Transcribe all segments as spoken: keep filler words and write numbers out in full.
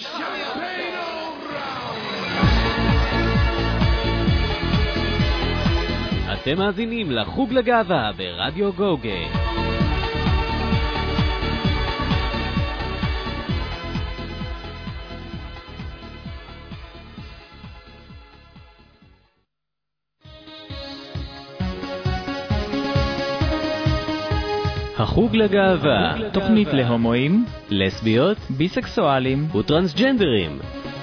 אתם מאזינים לחוג לגאווה ברדיו גוגה. החוג לגאווה, תוכנית להומואים, לסביות, ביסקסואלים וטרנסג'נדרים.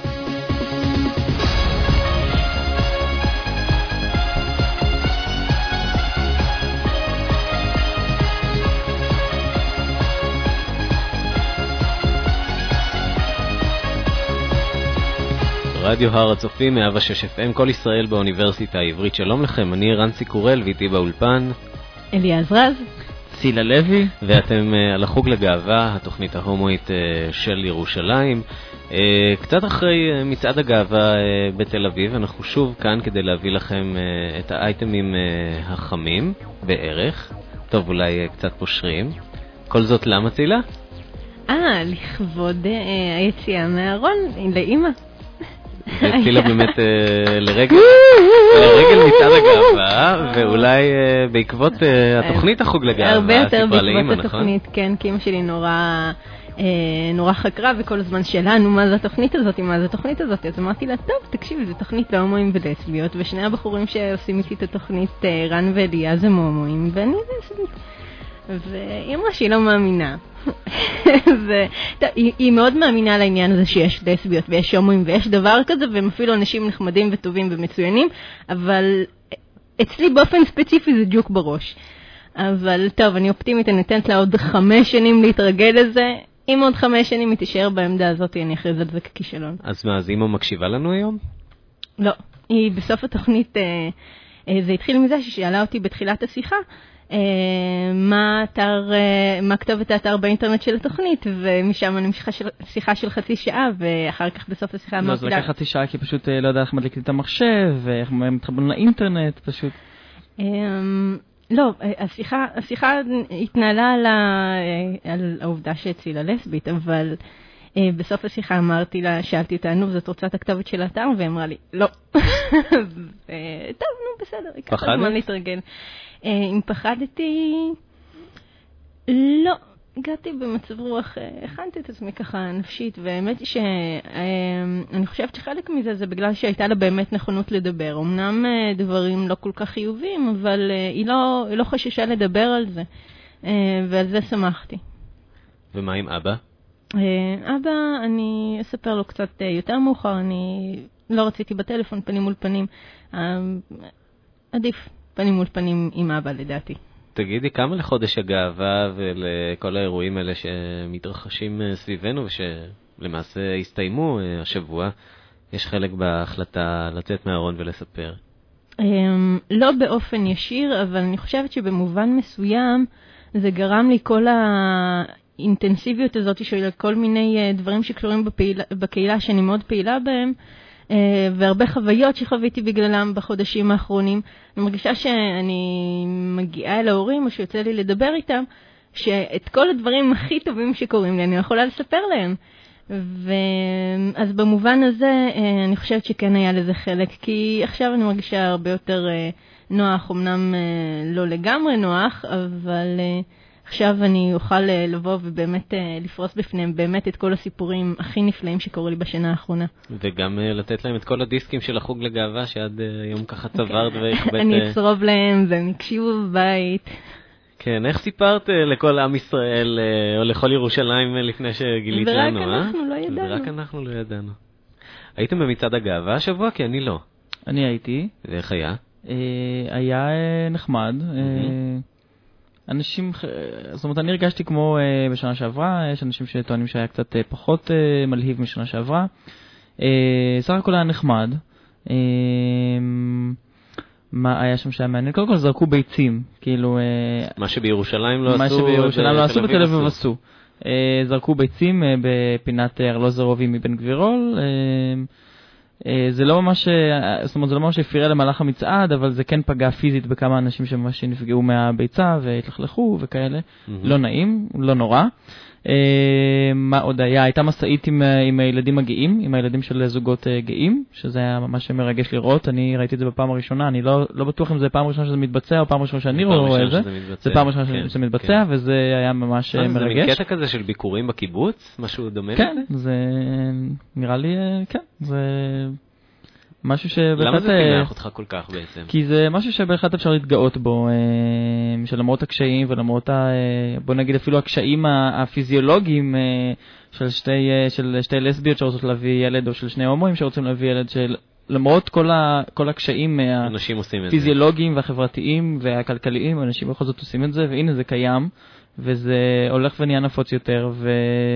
רדיו הר הצופים, מאה ושש אף אם, כל ישראל באוניברסיטה העברית. שלום לכם, אני רנסי קורל ואיתי באולפן אליעז רז, צילה לוי, ואתם uh, על החוג לגאווה, התוכנית ההומואית uh, של ירושלים. Uh, קצת אחרי uh, מצעד הגאווה uh, בתל אביב, אנחנו שוב כאן כדי להביא לכם uh, את האייטמים uh, החמים בערך. טוב, אולי uh, קצת פושרים. כל זאת למה, צילה? אה, לכבוד uh, היציאה מהארון לאמא. צילה באמת לרגל לרגל מצעד הגאווה, ואולי בעקבות התוכנית החוג לגאווה, הרבה יותר בעקבות התוכנית, כן, כי אמא שלי נורא נורא חקרה, וכל הזמן שלנו מה זה התוכנית הזאת, מה זה התוכנית הזאת, אז אמרתי לה, טוב, תקשיבי, זה תוכנית להומואים ולסביות, ושני הבחורים שעושים איתי את התוכנית, רן ואליעז, הם הומואים, ואני לסבית. והיא אמרה שהיא לא מאמינה. היא מאוד מאמינה לעניין הזה שיש לסביות ויש הומואים ויש דבר כזה, והם אפילו אנשים נחמדים וטובים ומצוינים, אבל אצלי באופן ספציפי זה ג'וק בראש. אבל טוב, אני אופטימית, אני נותנת לה עוד חמש שנים להתרגל לזה. אם עוד חמש שנים היא תישאר בעמדה הזאת, אני אכריז על זה ככישלון. אז מה, אז אמא מקשיבה לנו היום? לא, היא בסוף התוכנית, זה התחיל מזה ששאלה אותי בתחילת השיחה, מה אתר, מה כתובת האתר באינטרנט של התוכנית, ומשם אני ממשיכה שיחה של חצי שעה, ואחר כך בסוף השיחה אמרתי לה... לא, זה לקח חצי שעה, כי פשוט לא יודע איך מדליקים את המחשב, ואיך מתחברים לאינטרנט, פשוט. לא, השיחה, השיחה התנהלה על, ה, על העובדה שצילה לסבית, אבל בסוף השיחה אמרתי לה, שאלתי אותה, נו, זאת רוצה את הכתובת של האתר? והיא אמרה לי, לא. טוב, נו, בסדר, ייקח הזמן להתרגל. אם פחדתי, לא, הגעתי במצב רוח, הכנתי את עצמי ככה נפשית, והאמת היא שאני חושבת שחלק מזה זה בגלל שהייתה לה באמת נכונות לדבר. אמנם דברים לא כל כך חיוביים, אבל היא לא, היא לא חששה לדבר על זה, ועל זה שמחתי. ומה עם אבא? אבא, אני אספר לו קצת יותר מאוחר, אני לא רציתי בטלפון פנים מול פנים, עדיף. פנים מול פנים עם אבא, לדעתי. תגידי, כמה לחודש הגאווה ולכל האירועים האלה שמתרחשים סביבנו ושלמעשה הסתיימו השבוע, יש חלק בהחלטה לצאת מהארון ולספר? לא באופן ישיר, אבל אני חושבת שבמובן מסוים זה גרם לי כל האינטנסיביות הזאת של כל מיני דברים שקשורים בקהילה שאני מאוד פעילה בהם, והרבה חוויות שחוויתי בגללם בחודשים האחרונים. אני מרגישה שאני מגיעה אל ההורים או שיוצא לי לדבר איתם, שאת כל הדברים הכי טובים שקורים לי אני יכולה לספר להם. ואז במובן הזה אני חושבת שכן היה לזה חלק, כי עכשיו אני מרגישה הרבה יותר נוח, אמנם לא לגמרי נוח, אבל עכשיו אני אוכל לבוא ובאמת לפרוס בפניהם באמת את כל הסיפורים הכי נפלאים שקורו לי בשנה האחרונה. וגם לתת להם את כל הדיסקים של החוג לגאווה שעד היום ככה צברת והחבאת. אני אצרוב להם והם יקשיבו בבית. כן, איך סיפרת לכל עם ישראל או לכל ירושלים לפני שגילית לנו? ורק אנחנו לא ידענו. ורק אנחנו לא ידענו. הייתם במצעד הגאווה השבוע? כי אני לא. אני הייתי. ואיך היה? היה נחמד. אנשים, זאת אומרת, אני הרגשתי כמו uh, בשנה שעברה, יש אנשים שטוענים שהיה קצת uh, פחות uh, מלהיב משנה שעברה. Uh, סך הכל היה נחמד. Uh, מה היה שם שהיה מעניין? קודם כל זרקו ביצים, כאילו... Uh, מה שבירושלים לא מה עשו... מה שבירושלים לא עשו, בתל אביב עשו. Uh, זרקו ביצים uh, בפינת ארלוזרובי מבן גבירול. Uh, זה לא ממש, זאת אומרת, זה לא ממש הפריע למהלך המצעד, אבל זה כן פגע פיזית בכמה אנשים שממש נפגעו מהביצה והתלכלכו וכאלה. לא נעים, לא נורא. מה עוד היה? הייתה מסעית עם, עם הילדים הגאים, עם הילדים של זוגות גאים, שזה היה ממש מרגש לראות. אני ראיתי את זה בפעם הראשונה, אני לא, לא בטוח אם זה פעם ראשונה שזה מתבצע או פעם ראשונה שאני רואה את זה. זה פעם ראשונה שזה מתבצע, וזה היה ממש מרגש. זה מין קטע כזה של ביקורים בקיבוץ? משהו דומה? כן, זה נראה לי, כן, זה משהו שבהחלט... למה זה פימח אותך כל כך בעצם? כי זה משהו שבהחלט אפשר להתגאות בו, שלמרות הקשיים ולמרות, ה... בוא נגיד אפילו הקשיים הפיזיולוגיים של שתי, של שתי לסביות שרוצות להביא ילד, או של שני הומואים שרוצים להביא ילד, שלמרות כל, ה... כל הקשיים הפיזיולוגיים והחברתיים והכלכליים, אנשים בכל זאת עושים את זה, והנה זה קיים, וזה הולך ונהיה נפוץ יותר, ו...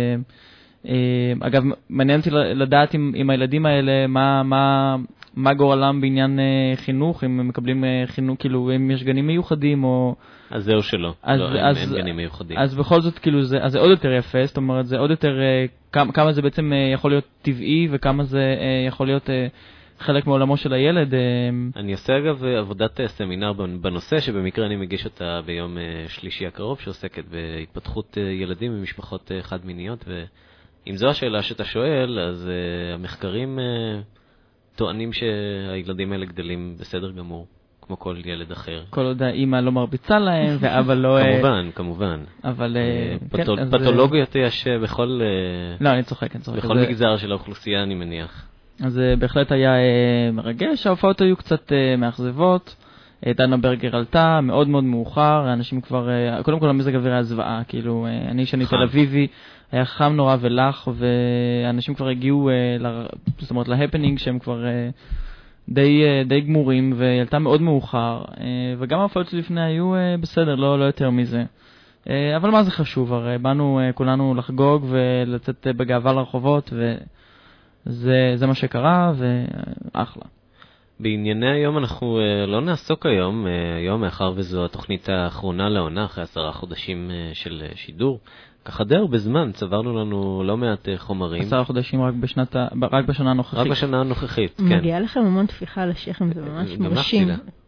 אגב, מעניין אותי לדעת עם, עם הילדים האלה מה, מה, מה גורלם בעניין חינוך, אם הם מקבלים חינוך, כאילו, אם יש גנים מיוחדים או... אז זהו שלא, אז, לא, אז, אין, אין גנים מיוחדים. אז בכל זאת, כאילו, זה, אז זה עוד יותר יפה, זאת אומרת, זה עוד יותר, כמה, כמה זה בעצם יכול להיות טבעי וכמה זה יכול להיות חלק מעולמו של הילד. אני עושה אגב עבודת סמינר בנושא, שבמקרה אני מגיש אותה ביום שלישי הקרוב, שעוסקת בהתפתחות ילדים ומשפחות חד מיניות, ו... אם זו השאלה שאתה שואל, אז uh, המחקרים uh, טוענים שהילדים האלה גדלים בסדר גמור, כמו כל ילד אחר. כל עוד האמא לא מרביצה להם, ואבא לא... כמובן, כמובן. אבל... Uh, כן, פתול, אז... פתולוגיות יש בכל... Uh, לא, אני צוחק, אני צוחק. בכל זה... מגזר של האוכלוסייה, אני מניח. אז uh, בהחלט היה uh, מרגש, ההופעות היו קצת uh, מאכזבות. דנה ברגר עלתה, מאוד מאוד מאוחר, האנשים כבר... Uh, קודם כל המזג אוויר היה זוועה, כאילו, uh, אני שאני תל אביבי, היה חם נורא ולח, ואנשים כבר הגיעו, זאת אומרת, להפנינג שהם כבר די, די גמורים, והיא עלתה מאוד מאוחר, וגם ההופעות שלפני היו בסדר, לא, לא יותר מזה. אבל מה זה חשוב? הרי באנו כולנו לחגוג ולצאת בגאווה לרחובות, וזה זה מה שקרה, ואחלה. בענייני היום אנחנו לא נעסוק היום, היום מאחר וזו התוכנית האחרונה לעונה, אחרי עשרה חודשים של שידור. ככה די הרבה זמן, צברנו לנו לא מעט חומרים. עשרה חודשים רק בשנת, רק בשנה הנוכחית. רק בשנה הנוכחית, כן. מגיעה לכם המון תפיחה על השכם, זה ממש מרשים.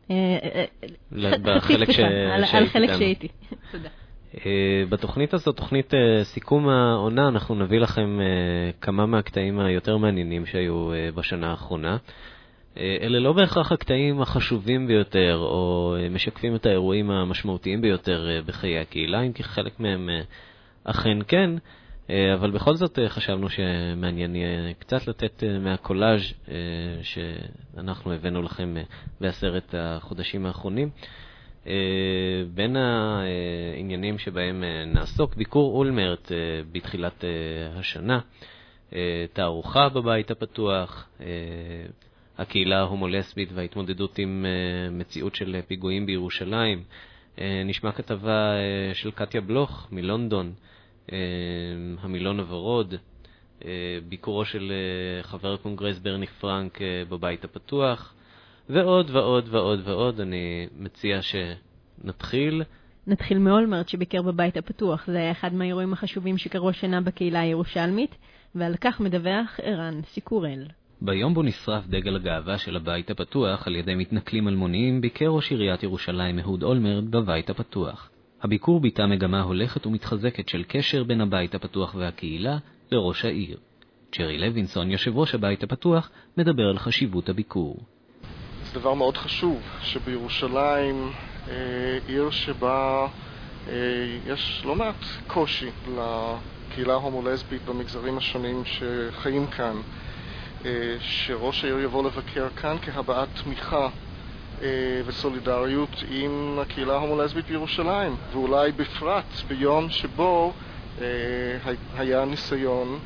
בחלק שהייתי. על חלק שהייתי. תודה. בתוכנית הזאת, תוכנית סיכום העונה, אנחנו נביא לכם כמה מהקטעים היותר מעניינים שהיו בשנה האחרונה. אלה לא בהכרח הקטעים החשובים ביותר, או משקפים את האירועים המשמעותיים ביותר בחיי הקהילה, אם כי חלק מהם אכן כן, אבל בכל זאת חשבנו שמעניין יהיה קצת לתת מהקולאז' שאנחנו הבאנו לכם בעשרת החודשים האחרונים. בין העניינים שבהם נעסוק, ביקור אולמרט בתחילת השנה, תערוכה בבית הפתוח, הקהילה ההומולסבית וההתמודדות עם מציאות של פיגועים בירושלים. נשמע כתבה של קטיה בלוך מלונדון, המילון הוורוד, ביקורו של חבר הקונגרס ברני פרנק בבית הפתוח, ועוד ועוד ועוד ועוד. אני מציע שנתחיל. נתחיל מאולמרט שביקר בבית הפתוח. זה היה אחד מהאירועים החשובים שקרו השנה בקהילה הירושלמית, ועל כך מדווח ערן סיקורל. ביום בו נשרף דגל הגאווה של הבית הפתוח על ידי מתנכלים אלמוניים, ביקר ראש עיריית ירושלים אהוד אולמרט בבית הפתוח. הביקור ביטא מגמה הולכת ומתחזקת של קשר בין הבית הפתוח והקהילה לראש העיר. ג'רי לוינסון, יושב ראש הבית הפתוח, מדבר על חשיבות הביקור. זה דבר מאוד חשוב שבירושלים, אה, עיר שבה אה, יש לא מעט קושי לקהילה ההומולסבית במגזרים השונים שחיים כאן, אה, שראש העיר יבוא לבקר כאן כהבעת תמיכה וסולידריות עם הקהילה ההומולסבית בירושלים, ואולי בפרט ביום שבו היה ניסיון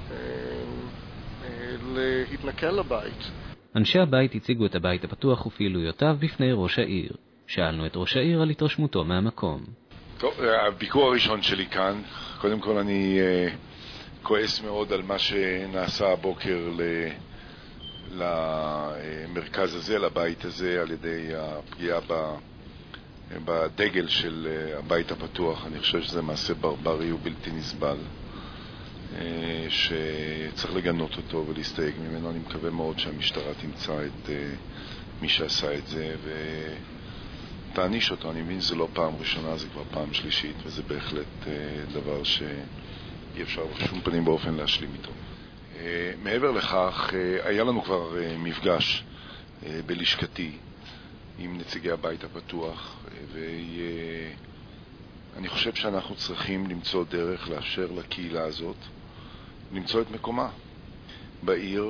להתנכל לבית. אנשי הבית הציגו את הבית הפתוח ופעילויותיו בפני ראש העיר. שאלנו את ראש העיר על התרשמותו מהמקום. טוב, הביקור הראשון שלי כאן, קודם כל אני כועס מאוד על מה שנעשה הבוקר ל... למרכז הזה, לבית הזה, על ידי הפגיעה בדגל של הבית הפתוח. אני חושב שזה מעשה ברברי ובלתי נסבל, שצריך לגנות אותו ולהסתייג ממנו. אני מקווה מאוד שהמשטרה תמצא את מי שעשה את זה ותעניש אותו. אני מבין, זה לא פעם ראשונה, זה כבר פעם שלישית, וזה בהחלט דבר אי אפשר בשום פנים באופן להשלים איתו. מעבר לכך, היה לנו כבר מפגש בלשכתי עם נציגי הבית הפתוח, ואני חושב שאנחנו צריכים למצוא דרך לאפשר לקהילה הזאת למצוא את מקומה בעיר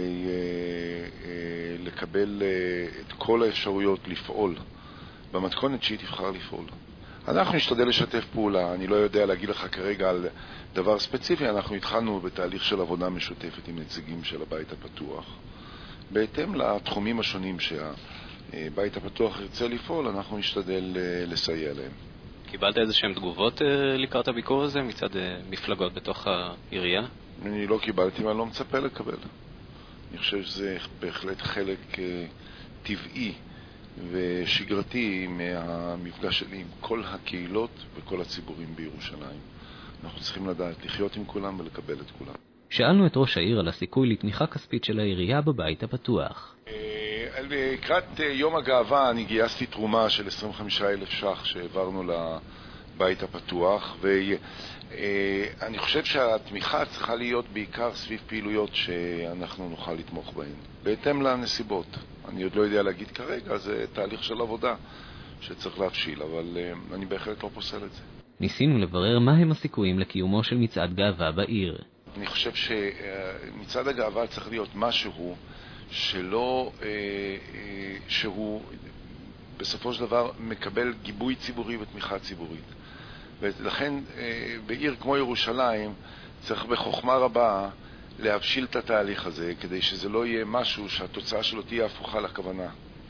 ולקבל את כל האפשרויות לפעול במתכונת שהיא תבחר לפעול. אנחנו נשתדל לשתף פעולה, אני לא יודע להגיד לך כרגע על דבר ספציפי, אנחנו התחלנו בתהליך של עבודה משותפת עם נציגים של הבית הפתוח. בהתאם לתחומים השונים שהבית הפתוח ירצה לפעול, אנחנו נשתדל לסייע להם. קיבלת איזה שהן תגובות לקראת הביקור הזה מצד מפלגות בתוך העירייה? אני לא קיבלתי, ואני לא מצפה לקבל. אני חושב שזה בהחלט חלק טבעי ושגרתי מהמפגש שלי עם כל הקהילות וכל הציבורים בירושלים. אנחנו צריכים לדעת לחיות עם כולם ולקבל את כולם. שאלנו את ראש העיר על הסיכוי לתמיכה כספית של העירייה בבית הפתוח. לקראת יום הגאווה אני גייסתי תרומה של עשרים וחמישה אלף ש"ח שהעברנו לבית הפתוח, ואני חושב שהתמיכה צריכה להיות בעיקר סביב פעילויות שאנחנו נוכל לתמוך בהן, בהתאם לנסיבות. אני עוד לא יודע להגיד כרגע, זה תהליך של עבודה שצריך להבשיל, אבל אני בהחלט לא פוסל את זה. ניסינו לברר מהם הסיכויים לקיומו של מצעד גאווה בעיר. אני חושב שמצעד הגאווה צריך להיות משהו שלא, שהוא בסופו של דבר מקבל גיבוי ציבורי ותמיכה ציבורית. ולכן בעיר כמו ירושלים צריך בחוכמה רבה להבשיל את התהליך הזה, כדי שזה לא יהיה משהו שהתוצאה שלו תהיה הפוכה לכוונה.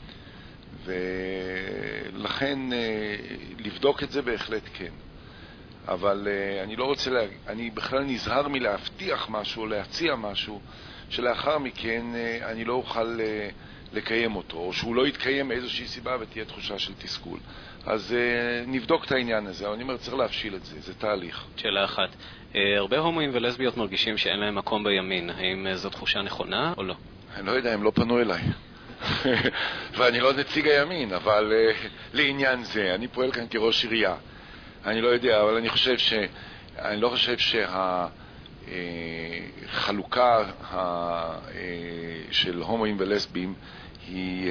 ולכן לבדוק את זה בהחלט כן. אבל אני לא רוצה, לה... אני בכלל נזהר מלהבטיח משהו או להציע משהו שלאחר מכן אני לא אוכל לקיים אותו, או שהוא לא יתקיים מאיזושהי סיבה ותהיה תחושה של תסכול. אז נבדוק את העניין הזה, אבל אני אומר, צריך להבשיל את זה, זה תהליך. שאלה אחת, הרבה הומואים ולסביות מרגישים שאין להם מקום בימין, האם זו תחושה נכונה או לא? אני לא יודע, הם לא פנו אליי. ואני לא נציג הימין, אבל לעניין זה, אני פועל כאן כראש עירייה. אני לא יודע, אבל אני חושב ש... אני לא חושב שהחלוקה של הומואים ולסבים היא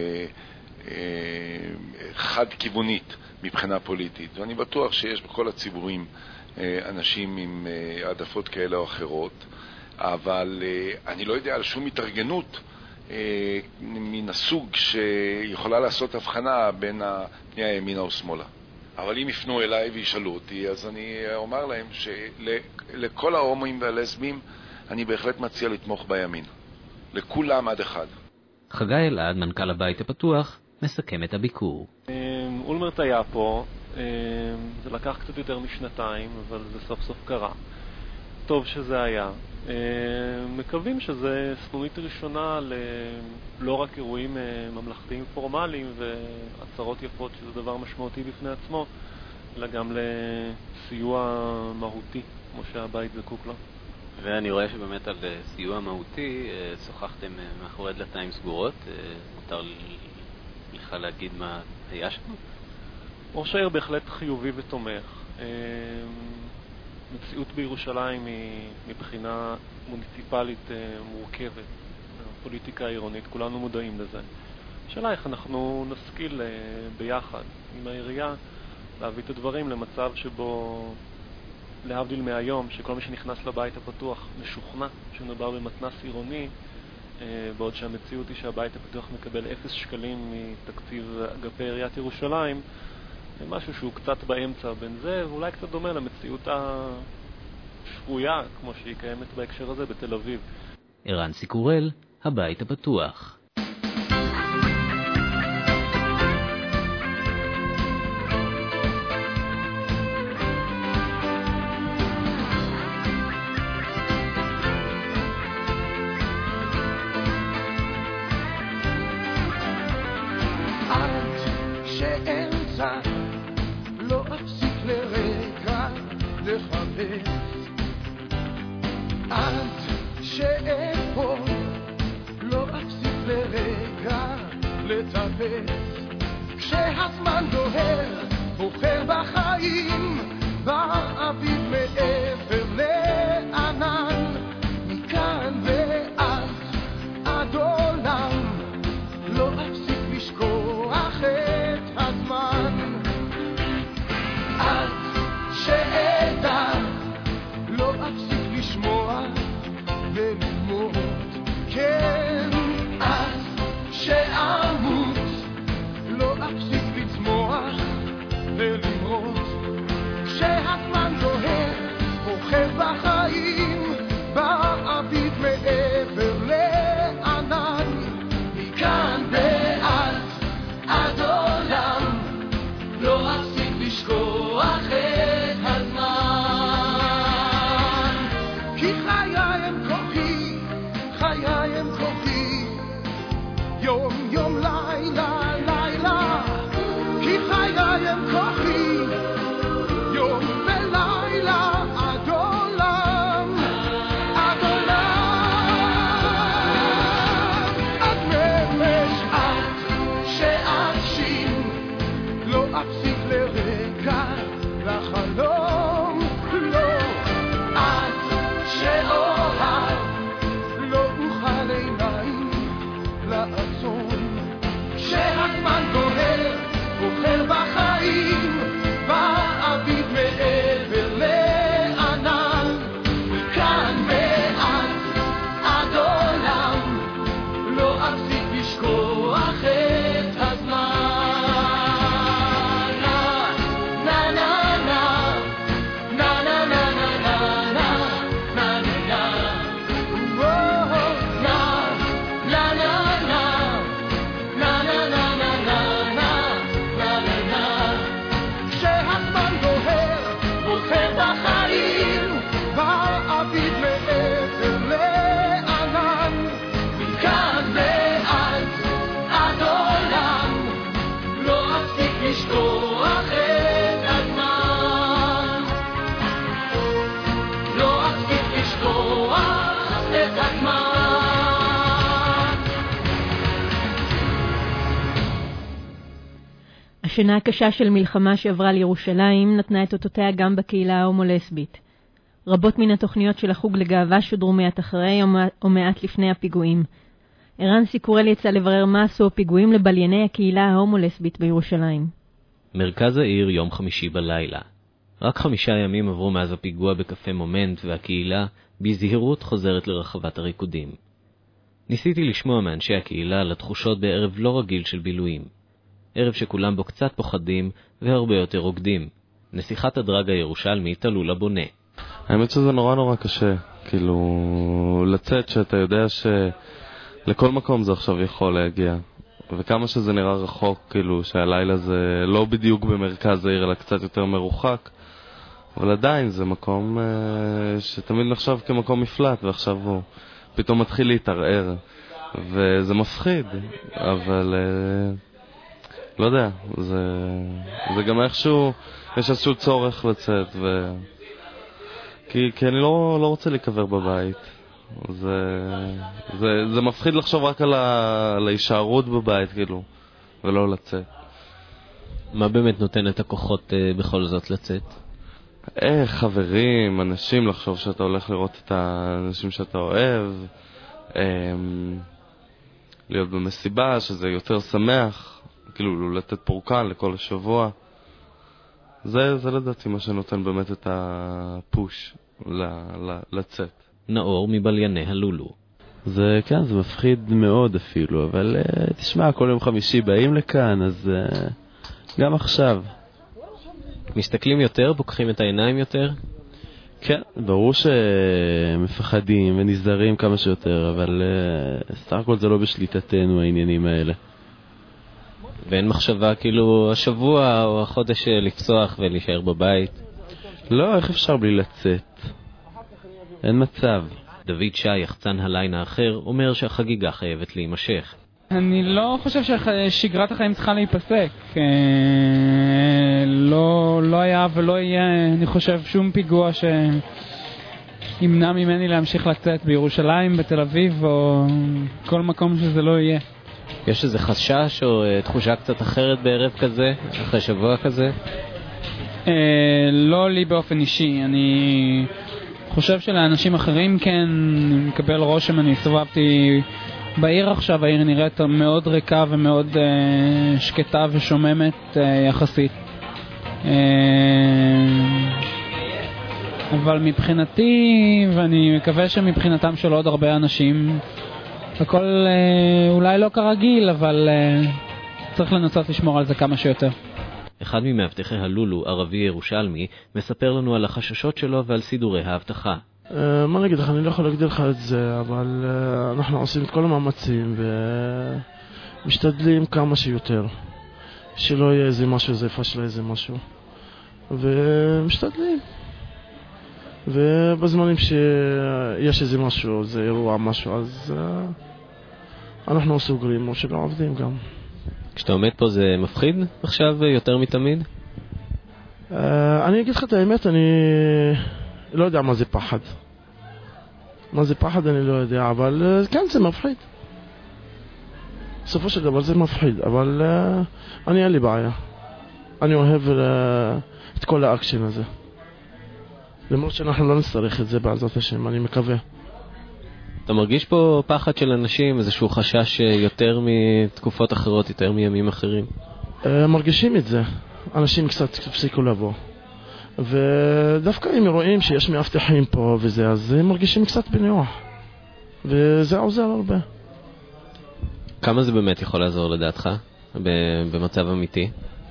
חד-כיוונית מבחינה פוליטית. ואני בטוח שיש בכל הציבורים אנשים עם העדפות כאלה או אחרות, אבל אני לא יודע על שום התארגנות מן הסוג שיכולה לעשות הבחנה בין פני הימינה או שמאלה. אבל אם יפנו אליי וישאלו אותי, אז אני אומר להם שלכל ההומואים והלסבים אני בהחלט מציע לתמוך בימין. לכולם עד אחד. חגי אלעד, מנכ"ל הבית הפתוח, מסכם את הביקור. אולמרט היה פה, זה לקח קצת יותר משנתיים, אבל זה סוף סוף קרה. טוב שזה היה. מקווים שזה סנונית ראשונה לא רק אירועים ממלכתיים פורמליים והצהרות יפות, שזה דבר משמעותי בפני עצמו, אלא גם לסיוע מהותי, כמו שהבית זקוק לו. ואני רואה שבאמת על סיוע מהותי שוחחתם מאחורי דלתיים סגורות. מותר לך להגיד מה היה שם? ראש העיר בהחלט חיובי ותומך. מציאות בירושלים היא מבחינה מוניציפלית מורכבת, פוליטיקה עירונית, כולנו מודעים לזה. השאלה איך אנחנו נשכיל ביחד עם העירייה להביא את הדברים למצב שבו, להבדיל מהיום, שכל מי שנכנס לבית הפתוח משוכנע שמדובר במתנ"ס עירוני, בעוד שהמציאות היא שהבית הפתוח מקבל אפס שקלים מתקציב אגפי עיריית ירושלים, זה משהו שהוא קצת באמצע בין זה, ואולי קצת דומה למציאות השפויה, כמו שהיא קיימת בהקשר הזה בתל אביב. ערן סיקורל, הבית הפתוח. לא אפסיק לרגע לחפש עד שאפול, לא אפסיק לרגע לטפס כשהזמן דוהר בוחר בחיים באביב מעבר ל דמעות, כן, אז שאמות, לא אפסיק לצמוח ולמרות, כשהזמן זוהר, בוחר בחיים, באביב מעבר לענן, מכאן ועד עד עולם, לא אפסיק לשכוח את הזמן. כי חיי הם כוחי, חיי הם כוחי, יום יום לילה לילה. כי חיי הם כוחי, יום ולילה עד עולם, עד עולם. עד ממש עד שאגשים, לא אפסיק לרגע לחלום, לא עד שאוהב, לא אוכל עיניים לעצום. כשהזמן גוהר, בוחר בחיים, באביב מעבר לענן, מכאן ועד עד עולם, לא אפסיק לשכוח את הזמן. נה נה נה נה נה נה נה נה נה נה נה כשהזמן גוהר, בוחר בחיים, באביב מעבר לענן, מכאן ועד עד עולם, לא אפסיק לשכוח את הזמן, לא אפסיק לשכוח את הזמן. השנה הקשה של מלחמה שעברה לירושלים נתנה את אותותיה גם בקהילה ההומו-לסבית. רבות מן התוכניות של החוג לגאווה שודרו מעט אחרי או מעט לפני הפיגועים. ערן סיקורל יצא לברר מה עשו הפיגועים לבלייני הקהילה ההומו-לסבית בירושלים. מרכז העיר יום חמישי בלילה. רק חמישה ימים עברו מאז הפיגוע בקפה מומנט, והקהילה בזהירות חוזרת לרחבת הריקודים. ניסיתי לשמוע מאנשי הקהילה על התחושות בערב לא רגיל של בילויים. ערב שכולם בו קצת פוחדים והרבה יותר רוקדים. נסיכת הדרג הירושלמי תלולה בונה. האמת שזה נורא נורא קשה, כאילו לצאת שאתה יודע שלכל מקום זה עכשיו יכול להגיע, וכמה שזה נראה רחוק, כאילו שהלילה זה לא בדיוק במרכז העיר אלא קצת יותר מרוחק, אבל עדיין זה מקום uh, שתמיד נחשב כמקום מפלט, ועכשיו הוא פתאום מתחיל להתערער, וזה מפחיד, אבל uh, לא יודע, זה, זה גם איכשהו, יש איזשהו צורך לצאת, ו... כי, כי אני לא, לא רוצה להיקבר בבית. זה, זה, זה מפחיד לחשוב רק על, ה, על ההישארות בבית, כאילו, ולא לצאת. מה באמת נותן את הכוחות uh, בכל זאת לצאת? אה, חברים, אנשים, לחשוב שאתה הולך לראות את האנשים שאתה אוהב, אה, להיות במסיבה, שזה יותר שמח, כאילו לתת פורקן לכל השבוע. זה, זה לדעתי מה שנותן באמת את הפוש ל, ל, לצאת. נאור מבלייני הלולו. זה, כן, זה מפחיד מאוד אפילו, אבל uh, תשמע, כל יום חמישי באים לכאן, אז uh, גם עכשיו. מסתכלים יותר, פוקחים את העיניים יותר? כן, ברור שמפחדים ונזהרים כמה שיותר, אבל uh, סך הכל זה לא בשליטתנו העניינים האלה. ואין מחשבה כאילו השבוע או החודש לפסוח ולהישאר בבית? לא, איך אפשר בלי לצאת? אין מצב. דוד שי, יחצן הליין האחר, אומר שהחגיגה חייבת להימשך. אני לא חושב ששגרת החיים צריכה להיפסק. לא, לא היה ולא יהיה, אני חושב, שום פיגוע שימנע ממני להמשיך לצאת בירושלים, בתל אביב או כל מקום שזה לא יהיה. יש איזה חשש או תחושה קצת אחרת בערב כזה, אחרי שבוע כזה? לא לי באופן אישי. אני חושב שלאנשים אחרים כן, אני מקבל רושם, אני הסתובבתי בעיר עכשיו, העיר נראית מאוד ריקה ומאוד uh, שקטה ושוממת uh, יחסית. Uh, אבל מבחינתי, ואני מקווה שמבחינתם של עוד הרבה אנשים, הכל אה, אולי לא כרגיל, אבל אה, צריך לנסות לשמור על זה כמה שיותר. אחד ממאבטחי הלולו, ערבי ירושלמי, מספר לנו על החששות שלו ועל סידורי האבטחה. Uh, מה נגיד לך, אני לא יכול להגדיר לך את זה, אבל uh, אנחנו עושים את כל המאמצים ומשתדלים כמה שיותר. שלא יהיה איזה משהו, זה יפשלה איזה משהו. ומשתדלים. ובזמנים שיש איזה משהו, זה אירוע משהו, אז uh, אנחנו סוגרים או שלא עובדים גם. כשאתה עומד פה זה מפחיד עכשיו יותר מתמיד? Uh, אני אגיד לך את האמת, אני לא יודע מה זה פחד. מה זה פחד אני לא יודע, אבל uh, כן זה מפחיד. בסופו של דבר זה מפחיד, אבל uh, אני אין לי בעיה. אני אוהב uh, את כל האקשן הזה. למרות שאנחנו לא נצטרך את זה בעזרת השם, אני מקווה. אתה מרגיש פה פחד של אנשים, איזשהו חשש יותר מתקופות אחרות, יותר מימים אחרים? Uh, מרגישים את זה. אנשים קצת הפסיקו לבוא. ודווקא אם רואים שיש מאבטחים פה וזה, אז הם מרגישים קצת בנוח. וזה עוזר הרבה. כמה זה באמת יכול לעזור לדעתך במצב אמיתי?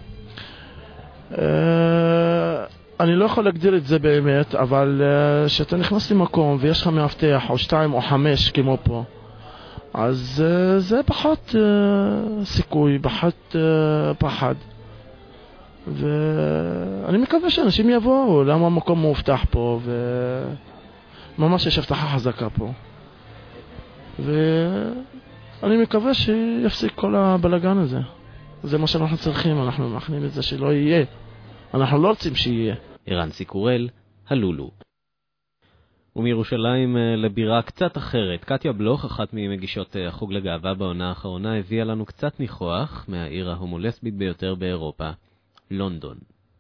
אני לא יכול להגדיר את זה באמת, אבל שאתה נכנס למקום ויש לך מאבטח או שתיים או חמש כמו פה, אז זה פחות סיכוי, פחות פחד. ואני מקווה שאנשים יבואו, למה המקום מובטח פה, וממש יש הבטחה חזקה פה. ואני מקווה שיפסיק כל הבלגן הזה. זה מה שאנחנו צריכים, אנחנו מכנים את זה שלא יהיה. אנחנו לא רוצים שיהיה. ערן סיקורל, הלולו. ומירושלים לבירה קצת אחרת, קטיה בלוך, אחת ממגישות החוג לגאווה בעונה האחרונה, הביאה לנו קצת ניחוח מהעיר ההומולסבית ביותר באירופה, לונדון.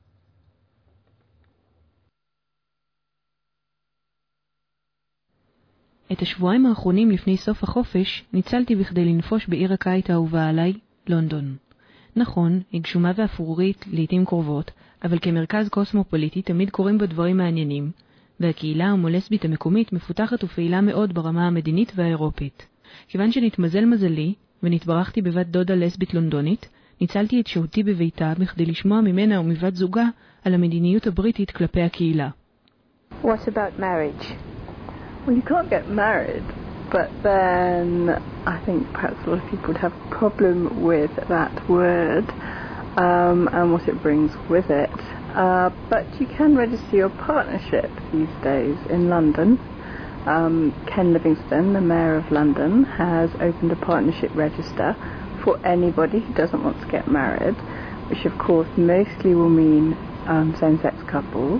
את השבועיים האחרונים לפני סוף החופש ניצלתי בכדי לנפוש בעיר הקיץ האהובה עליי, לונדון. נכון, היא גשומה ואפרורית לעתים קרובות, אבל כמרכז קוסמופוליטי תמיד קורים בה דברים מעניינים, והקהילה ההומולסבית המקומית מפותחת ופעילה מאוד ברמה המדינית והאירופית. כיוון שנתמזל מזלי ונתברכתי בבת דודה לסבית לונדונית, ניצלתי את שהותי בביתה בכדי לשמוע ממנה ומבת זוגה על המדיניות הבריטית כלפי הקהילה. What about marriage? Well, you can't get married, but then I think perhaps a lot of people would have a problem with that word um, and what it brings with it. Uh, but you can register your partnership these days in London. Um, Ken Livingstone, the Mayor of London, has opened a partnership register for anybody who doesn't want to get married, which of course mostly will mean um, same-sex couples.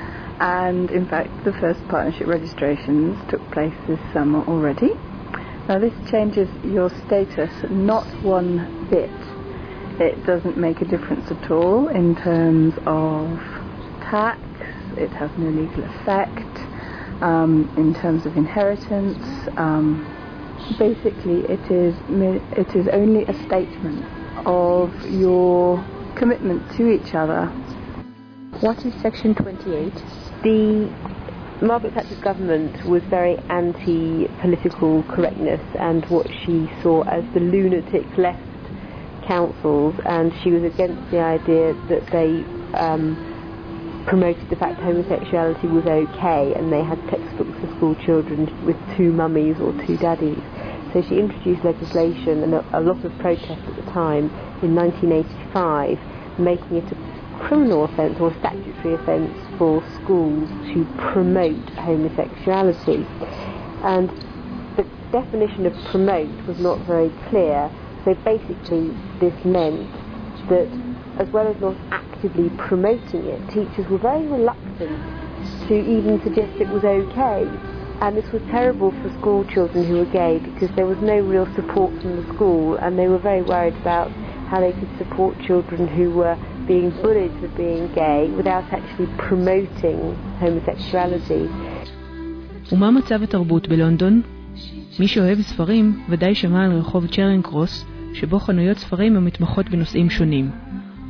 And in fact the first partnership registrations took place this summer already. Now this changes your status not one bit. It doesn't make a difference at all in terms of tax, it has no legal effect, um, in terms of inheritance. Um, basically it is it is only a statement of your commitment to each other. What is Section twenty-eight? The Margaret Thatcher's government was very anti-political correctness and what she saw as the lunatic left councils, and she was against the idea that they um, promoted the fact homosexuality was okay and they had textbooks for school children with two mummies or two daddies. So she introduced legislation and a, a lot of protest at the time in nineteen eighty-five, making it a criminal offence or a statutory offence for schools to promote homosexuality. And the definition of promote was not very clear, so basically this meant that as well as not actively promoting it, teachers were very reluctant to even suggest it was okay. And this was terrible for school children who were gay because there was no real support from the school, and they were very worried about how they could support children who were being bullied for being gay without actually promoting homosexuality. ומה מצב התרבות בלונדון? מי שאוהב ספרים ודאי שמע על רחוב צ'רינג קרוס, שבו חנויות ספרים המתמחות בנושאים שונים.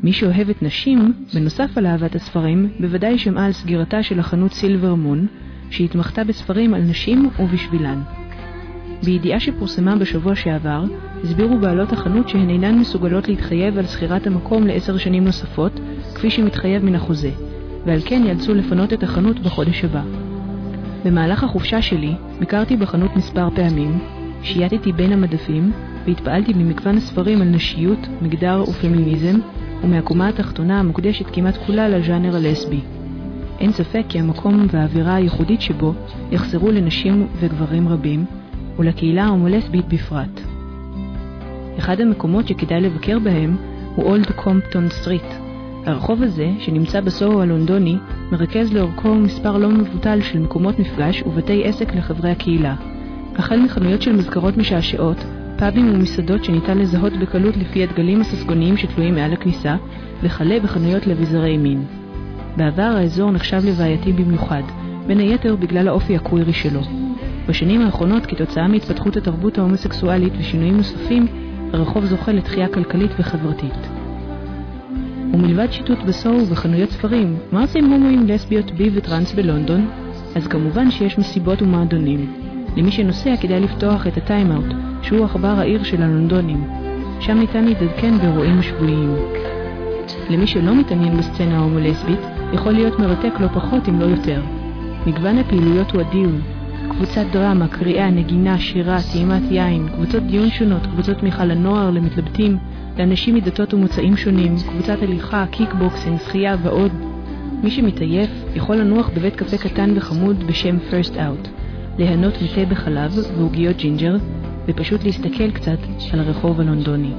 מי שאוהבת נשים, בנוסף על אהבת הספרים, בוודאי שמעה על סגירתה של החנות סילבר מון, שהתמחתה בספרים על נשים ובשבילן. בידיעה שפורסמה בשבוע שעבר, הסבירו בעלות החנות שהן אינן מסוגלות להתחייב על שכירת המקום לעשר שנים נוספות, כפי שמתחייב מן החוזה, ועל כן יאלצו לפנות את החנות בחודש הבא. במהלך החופשה שלי, ביקרתי בחנות מספר פעמים, שייתתי בין המדפים, והתפעלתי ממגוון הספרים על נשיות, מגדר ופמיניזם, ומהקומה התחתונה המוקדשת כמעט כולה לז'אנר הלסבי. אין ספק כי המקום והאווירה הייחודית שבו יחסרו לנשים וגברים רבים, ולקהילה ההומולסבית בפרט. אחד המקומות שכדאי לבקר בהם הוא אולד קומפטון סטריט. הרחוב הזה, שנמצא בסוהו הלונדוני, מרכז לאורכו מספר לא מבוטל של מקומות מפגש ובתי עסק לחברי הקהילה. החל מחנויות של מזכרות משעשעות, פאבים ומסעדות שניתן לזהות בקלות לפי הדגלים הססגוניים שתלויים מעל הכניסה, וכלה בחנויות לביזרי מין. בעבר האזור נחשב לבעייתי במיוחד, בין היתר בגלל האופי הקווירי שלו. בשנים האחרונות, כתוצאה מהתפתחות התרבות ההומוסקסואלית ושינויים נוספים, הרחוב זוכה לתחייה כלכלית וחברתית. ומלבד שיטוט בסוהו וחנויות ספרים, מה עושים הומואים, לסביות, בי וטרנס בלונדון? אז כמובן שיש מסיבות ומועדונים. למי שנוסע כדאי לפתוח את הטיימאוט, שהוא עכבר העיר של הלונדונים. שם ניתן להתעדכן באירועים שבועיים. למי שלא מתעניין בסצנה ההומולסבית, יכול להיות מרתק לא פחות אם לא יותר. מגוון הפעילויות הוא אדיר. קבוצת דרמה, קריאה, נגינה, שירה, טעימת יין, קבוצות דיון שונות, קבוצות תמיכה לנוער, למתלבטים, לאנשים מדתות ומוצאים שונים, קבוצת הליכה, קיקבוקסינג, שחייה ועוד. מי שמתעייף יכול לנוח בבית קפה קטן וחמוד בשם First Out, ליהנות מתה בחלב ועוגיות ג'ינג'ר, ופשוט להסתכל קצת על הרחוב הלונדוני.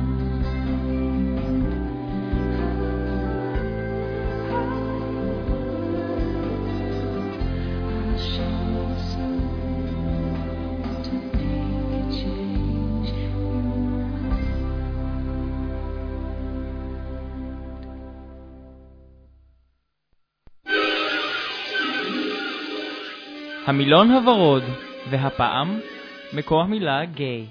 המילון הוורוד, והפעם מקור המילה גיי.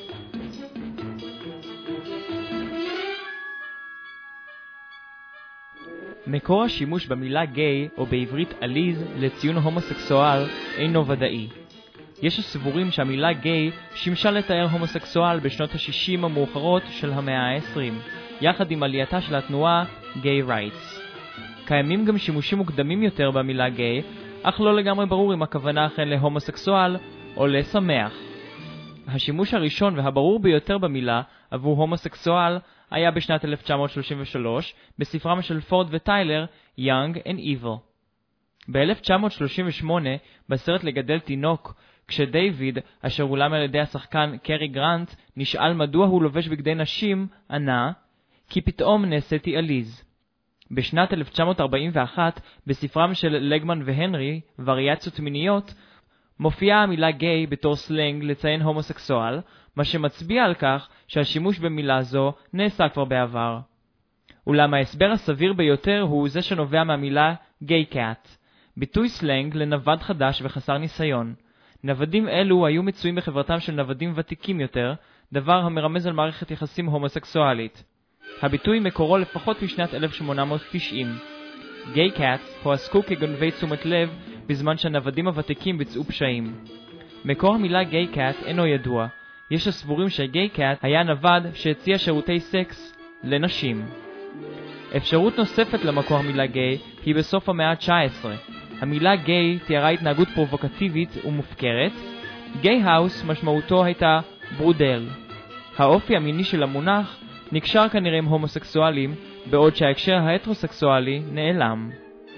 מקור השימוש במילה גיי, או בעברית עליז, לציון הומוסקסואל, אינו ודאי. יש הסבורים שהמילה גיי שימשה לתאר הומוסקסואל בשנות ה-שישים המאוחרות של המאה ה-עשרים, יחד עם עלייתה של התנועה גיי רייטס. קיימים גם שימושים מוקדמים יותר במילה גיי, אך לא לגמרי ברור אם הכוונה אכן להומוסקסואל או לשמח. השימוש הראשון והברור ביותר במילה עבור הומוסקסואל היה בשנת אלף תשע מאות שלושים ושלוש בספרם של פורד וטיילר Young and Evil. ב-אלף תשע מאות שלושים ושמונה בסרט לגדל תינוק, כשדייוויד, אשר אולם על ידי השחקן קרי גרנט, נשאל מדוע הוא לובש בגדי נשים, ענה, כי פתאום נעשיתי עליז. בשנת אלף תשע מאות ארבעים ואחת, בספרם של לגמן והנרי, וריאציות מיניות, מופיעה המילה גיי בתור סלנג לציין הומוסקסואל, מה שמצביע על כך שהשימוש במילה זו נעשה כבר בעבר. אולם ההסבר הסביר ביותר הוא זה שנובע מהמילה גיי קאט, ביטוי סלנג לנווד חדש וחסר ניסיון. נוודים אלו היו מצויים בחברתם של נוודים ותיקים יותר, דבר המרמז על מערכת יחסים הומוסקסואלית. הביטוי מקורו לפחות משנת אלף שמונה מאות תשעים. גיי קאטס הועסקו כגונבי תשומת לב בזמן שהנוודים הוותיקים ביצעו פשעים. מקור המילה גיי קאט אינו ידוע. יש הסבורים שגיי קאט היה נווד שהציע שירותי סקס לנשים. אפשרות נוספת למקור המילה גיי היא בסוף המאה ה-תשע עשרה. המילה גיי תיארה התנהגות פרובוקטיבית ומופקרת. גיי האוס משמעותו הייתה ברודל. האופי המיני של המונח נקשר כנראה עם הומוסקסואלים, בעוד שההקשר ההטרוסקסואלי נעלם.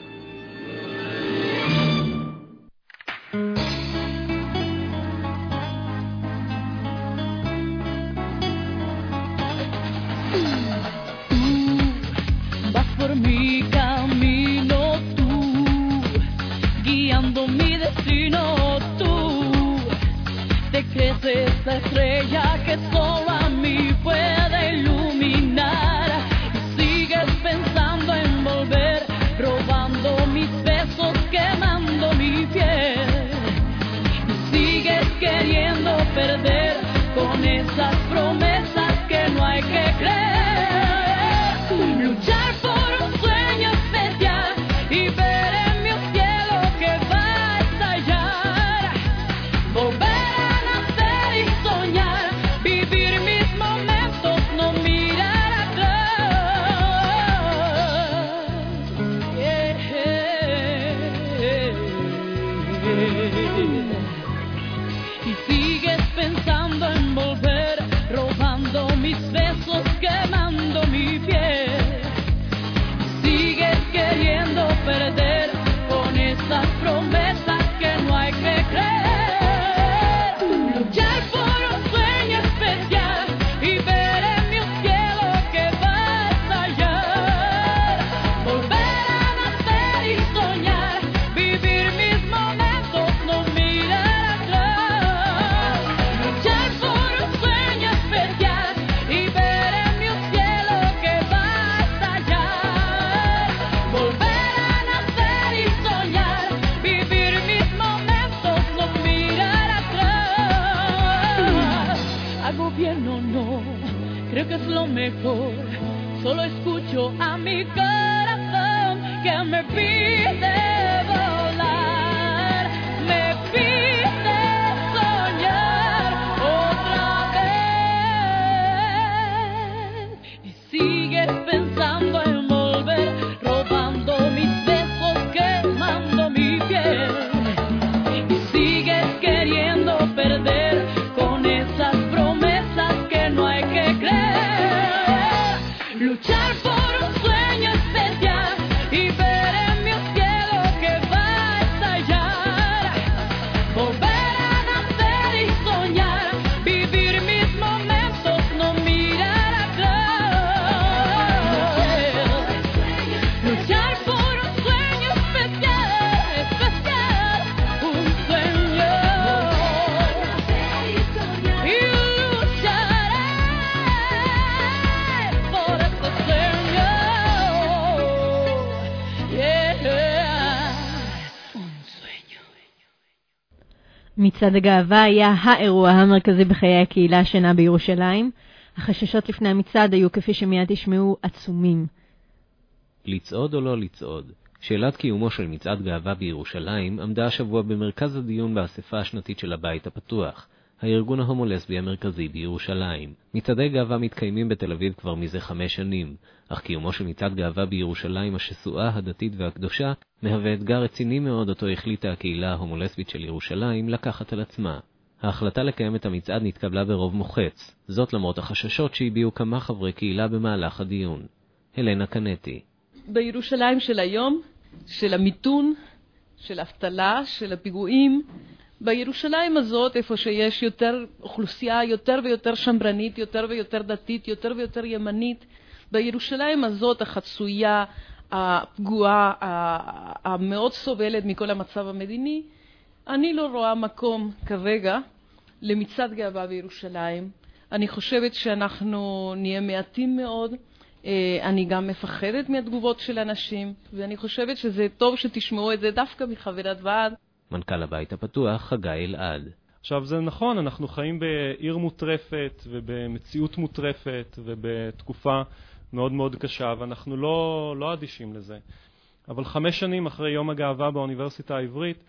Esta estrella que solo a mí puede iluminar y sigues pensando en volver, robando mis besos, quemando mi piel y sigues queriendo perder con esas promesas que no hay que creer. no, no, creo que es lo mejor. Solo escucho a mi corazón que me pide volar, me pide soñar otra vez. Y sigues pensando en volver, robando mis besos, quemando mi piel. Y sigues queriendo perder con esas promesas que no hay que creer. Luchar por un sueño especial y ver en mi cielo que va a estallar. Volver a nacer y soñar, vivir mis momentos, no mirar atrás. Luchar por un sueño especial, especial, un sueño. Y lucharé por este sueño. Yeah. Un sueño. מצעד הגאווה היה האירוע המרכזי בחיי הקהילה השנה בירושלים. החששות לפני המצעד היו, כפי שמיד תשמעו, עצומים. לצעוד או לא לצעוד? שאלת קיומו של מצעד גאווה בירושלים עמדה השבוע במרכז הדיון באספה השנתית של הבית הפתוח, הארגון ההומו-לסבי המרכזי בירושלים. מצעדי גאווה מתקיימים בתל אביב כבר מזה חמש שנים, אך קיומו של מצעד גאווה בירושלים השסועה, הדתית והקדושה מהווה אתגר רציני מאוד אותו החליטה הקהילה ההומו-לסבית של ירושלים לקחת על עצמה. ההחלטה לקיים את המצעד נתקבלה ברוב מוחץ, זאת למרות החששות שהביעו כמה חברי קהילה במהלך הדיון. הלנה קנטי. בירושלים של היום, של המיתון, של האבטלה, של הפיגועים, בירושלים הזאת, איפה שיש יותר אוכלוסייה, יותר ויותר שמרנית, יותר ויותר דתית, יותר ויותר ימנית, בירושלים הזאת החצויה, הפגועה, המאוד סובלת מכל המצב המדיני, אני לא רואה מקום כרגע למצעד גאווה בירושלים. אני חושבת שאנחנו נהיה מעטים מאוד, אני גם מפחדת מהתגובות של אנשים, ואני חושבת שזה טוב שתשמעו את זה דווקא מחברת ועד. מנכ"ל הבית הפתוח, חגי אלעד. עכשיו זה נכון, אנחנו חיים בעיר מוטרפת ובמציאות מוטרפת ובתקופה מאוד מאוד קשה, ואנחנו לא, לא אדישים לזה. אבל חמש שנים אחרי יום הגאווה באוניברסיטה העברית,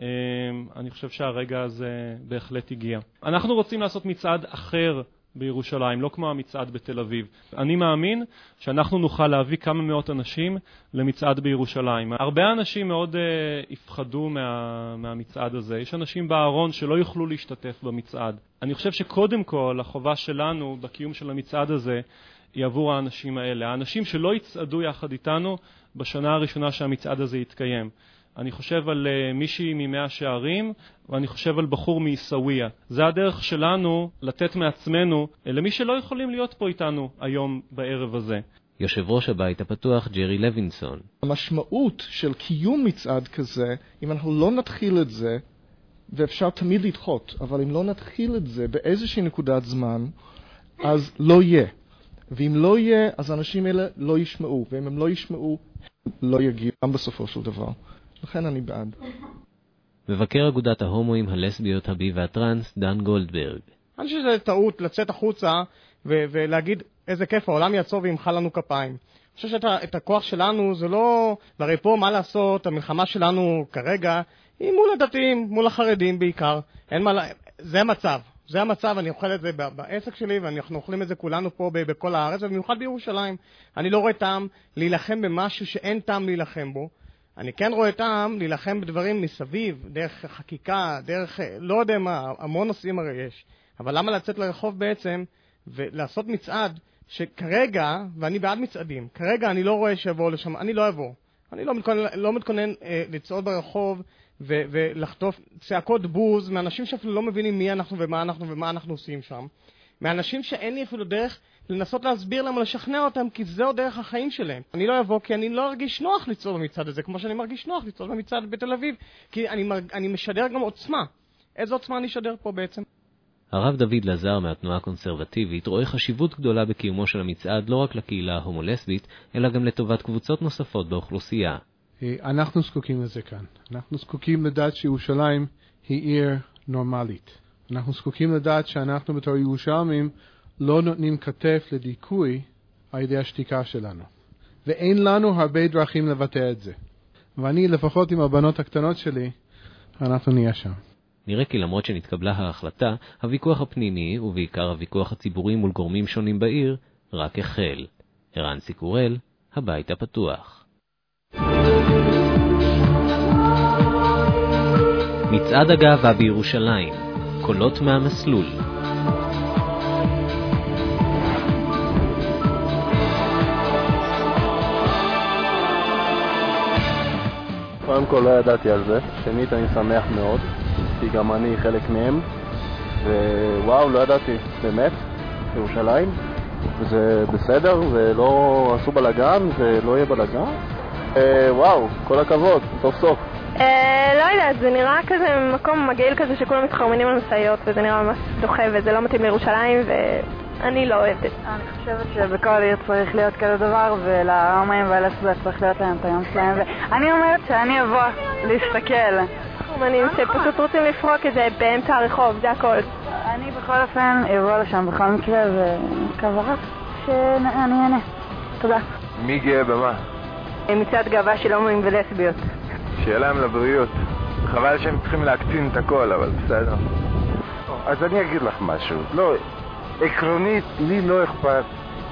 אני חושב שהרגע הזה בהחלט הגיע. אנחנו רוצים לעשות מצעד אחר בירושלים, לא כמו המצעד בתל אביב. אני מאמין שאנחנו נוכל להביא כמה מאות אנשים למצעד בירושלים. הרבה אנשים מאוד uh, יפחדו מה, מהמצעד הזה. יש אנשים בארון שלא יוכלו להשתתף במצעד. אני חושב שקודם כל החובה שלנו בקיום של המצעד הזה היא עבור האנשים האלה. האנשים שלא יצעדו יחד איתנו בשנה הראשונה שהמצעד הזה יתקיים. אני חושב על uh, מישהי ממאה שערים, ואני חושב על בחור מיסאוויה. זה הדרך שלנו לתת מעצמנו uh, למי שלא יכולים להיות פה איתנו היום בערב הזה. יושב ראש הבית הפתוח, ג'רי לוינסון. המשמעות של קיום מצעד כזה, אם אנחנו לא נתחיל את זה, ואפשר תמיד לדחות, אבל אם לא נתחיל את זה באיזושהי נקודת זמן, אז לא יהיה. ואם לא יהיה, אז האנשים האלה לא ישמעו, ואם הם לא ישמעו, לא יגיעו, גם בסופו של דבר. לכן אני בעד. מבקר אגודת ההומואים, הלסביות, הבי והטרנס, דן גולדברג. אני חושב שזה טעות לצאת החוצה ו- ולהגיד איזה כיף, העולם יעצור וימחא לנו כפיים. אני חושב שאת הכוח שלנו זה לא, והרי פה מה לעשות, המלחמה שלנו כרגע היא מול הדתיים, מול החרדים בעיקר. אין מה, זה המצב. זה המצב, אני אוכל את זה בעסק שלי, ואנחנו אוכלים את זה כולנו פה בכל הארץ, ובמיוחד בירושלים. אני לא רואה טעם להילחם במשהו שאין טעם להילחם בו. אני כן רואה טעם להילחם בדברים מסביב, דרך חקיקה, דרך, לא יודע מה, המון נושאים הרי יש. אבל למה לצאת לרחוב בעצם ולעשות מצעד שכרגע, ואני בעד מצעדים, כרגע אני לא רואה שיבוא לשם, אני לא אבוא. אני לא מתכונן, לא מתכונן אה, לצעוד ברחוב ו- ולחטוף צעקות בוז מאנשים שאפילו לא מבינים מי אנחנו ומה אנחנו ומה אנחנו עושים שם. מאנשים שאין לי אפילו דרך לנסות להסביר להם, לשכנע אותם, כי זהו דרך החיים שלהם. אני לא אבוא כי אני לא ארגיש נוח לצעוד במצעד הזה, כמו שאני מרגיש נוח לצעוד במצעד בתל אביב, כי אני, מרג... אני משדר גם עוצמה. איזו עוצמה אני אשדר פה בעצם? הרב דוד לזר מהתנועה הקונסרבטיבית רואה חשיבות גדולה בקיומו של המצעד לא רק לקהילה ההומו-לסבית, אלא גם לטובת קבוצות נוספות באוכלוסייה. אנחנו זקוקים לזה כאן. אנחנו זקוקים לדעת שירושלים היא עיר נורמלית. אנחנו זקוקים לדעת שאנחנו בתור ירושלמים לא נותנים כתף לדיכוי על ידי השתיקה שלנו. ואין לנו הרבה דרכים לבטא את זה. ואני, לפחות עם הבנות הקטנות שלי, אנחנו נהיה שם. נראה כי למרות שנתקבלה ההחלטה, הוויכוח הפנימי, ובעיקר הוויכוח הציבורי מול גורמים שונים בעיר, רק החל. ערן סיקורל, הבית הפתוח. מצעד הגאווה בירושלים, קולות מהמסלול. קודם כל לא ידעתי על זה, שנית אני שמח מאוד, כי גם אני חלק מהם, ווואו, לא ידעתי, באמת, ירושלים, וזה בסדר, ולא עשו בלגן, ולא יהיה בלגן, וואו, כל הכבוד, סוף סוף. לא יודעת, זה נראה כזה מקום מגעיל כזה שכולם מתחרמנים על מסעיות, וזה נראה ממש דוחה, וזה לא מתאים לירושלים, ואני לא אוהבת. אני חושבת שבכל עיר צריך להיות כזה דבר, ולהומואים והלסביות צריך להיות להם את היום שלהם, ואני אומרת שאני אבוא להסתכל. אומנים שפשוט רוצים לפרוק את זה באמצע הרחוב, זה הכל. אני בכל אופן אבוא לשם בכל מקרה, וכברה שאני אענה. תודה. מי גאה במה? מצעד גאווה של הומואים ולסביות. שיהיה להם לבריאות. חבל שהם צריכים להקטין את הכל, אבל בסדר. אז אני אגיד לך משהו. לא, עקרונית, לי לא אכפת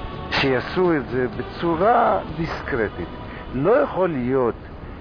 שיעשו את זה בצורה דיסקרטית. לא יכול להיות,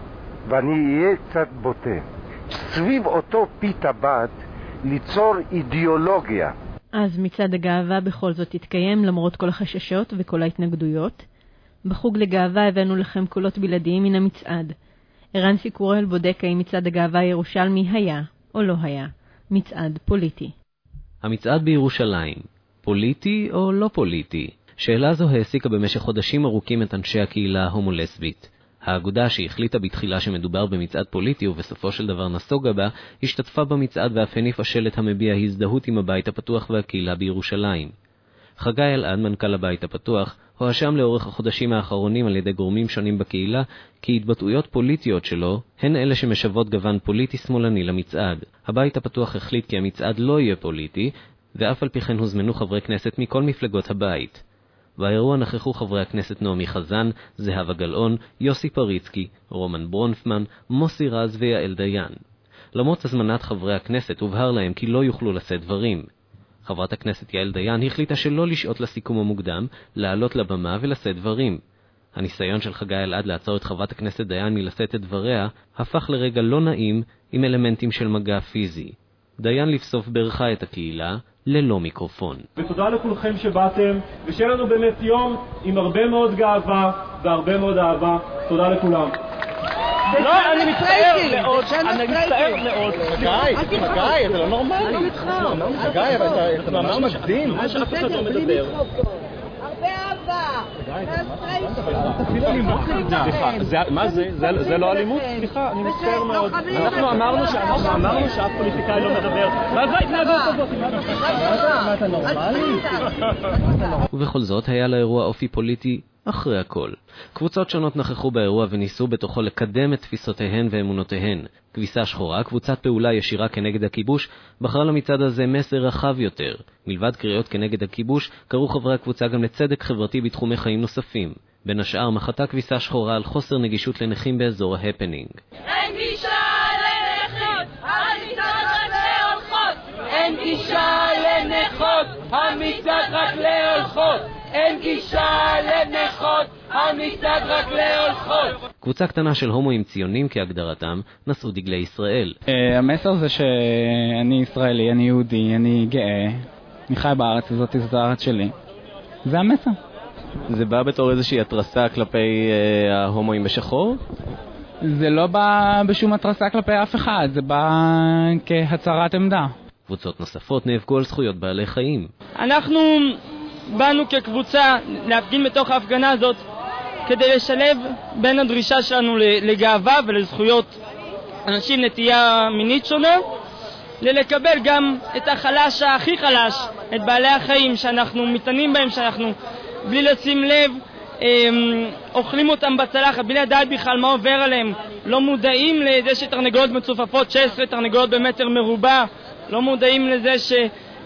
ואני אהיה קצת בוטה, סביב אותו פי טבעת ליצור אידיאולוגיה. אז מצעד הגאווה בכל זאת התקיים למרות כל החששות וכל ההתנגדויות. בחוג לגאווה הבאנו לכם קולות בלעדיים מן המצעד. ערן סיקורל בודק האם מצעד הגאווה הירושלמי היה או לא היה מצעד פוליטי. המצעד בירושלים, פוליטי או לא פוליטי? שאלה זו העסיקה במשך חודשים ארוכים את אנשי הקהילה ההומו-לסבית. האגודה שהחליטה בתחילה שמדובר במצעד פוליטי ובסופו של דבר נסוגה בה, השתתפה במצעד ואף הניפה שלט המביע הזדהות עם הבית הפתוח והקהילה בירושלים. חגי אלעד, מנכ"ל הבית הפתוח, הואשם לאורך החודשים האחרונים על ידי גורמים שונים בקהילה כי התבטאויות פוליטיות שלו הן אלה שמשוות גוון פוליטי שמאלני למצעד. הבית הפתוח החליט כי המצעד לא יהיה פוליטי, ואף על פי כן הוזמנו חברי כנסת מכל מפלגות הבית. באירוע נכחו חברי הכנסת נעמי חזן, זהבה גלאון, יוסי פריצקי, רומן ברונפמן, מוסי רז ויעל דיין. למרות הזמנת חברי הכנסת הובהר להם כי לא יוכלו לשאת דברים. חברת הכנסת יעל דיין החליטה שלא לשעות לסיכום המוקדם, לעלות לבמה ולשאת דברים. הניסיון של חגי אלעד לעצור את חברת הכנסת דיין מלשאת את דבריה, הפך לרגע לא נעים עם אלמנטים של מגע פיזי. דיין לבסוף ברכה את הקהילה ללא מיקרופון. ותודה לכולכם שבאתם, ושיהיה לנו באמת יום עם הרבה מאוד גאווה והרבה מאוד אהבה. תודה לכולם. לא, אני מצטער מאוד, אני מצטער מאוד. חגי, חגי, אתה לא נורמלי. חגי, אבל אתה ממש מקדים. מה שאף אחד לא מדבר. הרבה אהבה. מה זה? זה לא אלימות? סליחה, אני מצטער מאוד. אנחנו אמרנו שאף פוליטיקאי לא מדבר. מה זה ההתנהגות הזאת? מה אתה נורמלי? ובכל זאת היה לאירוע אופי פוליטי אחרי הכל. קבוצות שונות נכחו באירוע וניסו בתוכו לקדם את תפיסותיהן ואמונותיהן. כביסה שחורה, קבוצת פעולה ישירה כנגד הכיבוש, בחרה למצעד הזה מסר רחב יותר. מלבד קריאות כנגד הכיבוש, קראו חברי הקבוצה גם לצדק חברתי בתחומי חיים נוספים. בין השאר מחתה כביסה שחורה על חוסר נגישות לנכים באזור ההפנינג. אין גישה לנכים, המצעד רק להולכות. אין גישה לנכות, המצעד רק להולכות. אין גישה לנכות, המצעד רק להולכות. קבוצה קטנה של הומואים ציונים כהגדרתם נשאו דגלי ישראל. המסר זה שאני ישראלי, אני יהודי, אני גאה, אני חי בארץ הזאת, זאת הארץ שלי. זה המסר. זה בא בתור איזושהי התרסה כלפי ההומואים בשחור? זה לא בא בשום התרסה כלפי אף אחד, זה בא כהצהרת עמדה. קבוצות נוספות נאבקו על זכויות בעלי חיים. אנחנו באנו כקבוצה להפגין בתוך ההפגנה הזאת כדי לשלב בין הדרישה שלנו לגאווה ולזכויות אנשים נטייה מינית שונה, ללקבל גם את החלש הכי חלש, את בעלי החיים שאנחנו מתענים בהם, שאנחנו בלי לשים לב אוכלים אותם בצלחת, בלי לדעת בכלל מה עובר עליהם, לא מודעים לזה שתרנגולות מצופפות שש עשרה תרנגולות במטר מרובע, לא מודעים לזה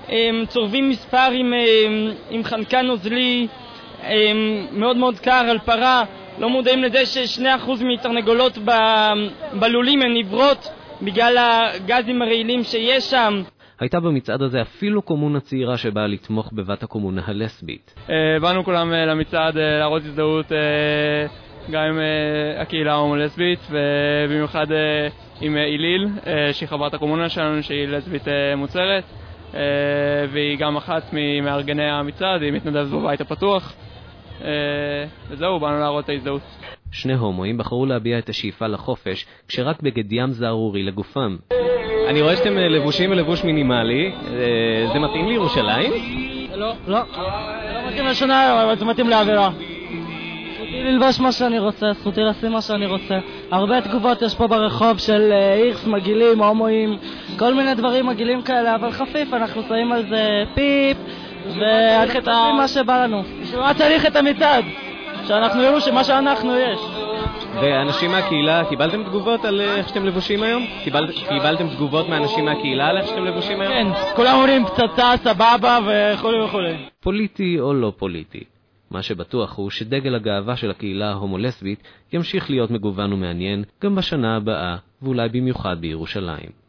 צורבים מספר עם, עם חנקן נוזלי מאוד מאוד קר על פרה, לא מודעים לזה ש-שני אחוז מתרנגולות בלולים הן עיוורות בגלל הגזים הרעילים שיש שם. הייתה במצעד הזה אפילו קומונה צעירה שבאה לתמוך בבת הקומונה הלסבית. באנו כולם למצעד להראות הזדהות גם עם הקהילה ההומו-לסבית, ובמיוחד עם איליל, שהיא חברת הקומונה שלנו, שהיא לסבית מוצרת, והיא גם אחת ממארגני המצעד, היא מתנדבת בבית הפתוח, וזהו, באנו להראות את ההזדהות. שני הומואים בחרו להביע את השאיפה לחופש, כשרק בגד ים זערורי לגופם. אני רואה שאתם לבושים בלבוש מינימלי, זה מתאים לירושלים? לא, לא. זה לא מתאים לשנה, אבל זה מתאים לאווירה. זכותי ללבוש מה שאני רוצה, זכותי לשים מה שאני רוצה. הרבה תגובות יש פה ברחוב של איכס, מגילים, הומואים, כל מיני דברים מגילים כאלה, אבל חפיף, אנחנו שמים על זה פיפ, ואנחנו עושים מה שבא לנו. מה צריך את המצעד? שאנחנו יראו שמה שאנחנו יש. ואנשים מהקהילה, קיבלתם תגובות על איך שאתם לבושים היום? קיבל, קיבלתם תגובות מאנשים מהקהילה על איך שאתם לבושים היום? כן, כולם אומרים פצצה, סבבה וכולי וכולי. פוליטי או לא פוליטי. מה שבטוח הוא שדגל הגאווה של הקהילה ההומו-לסבית ימשיך להיות מגוון ומעניין גם בשנה הבאה, ואולי במיוחד בירושלים.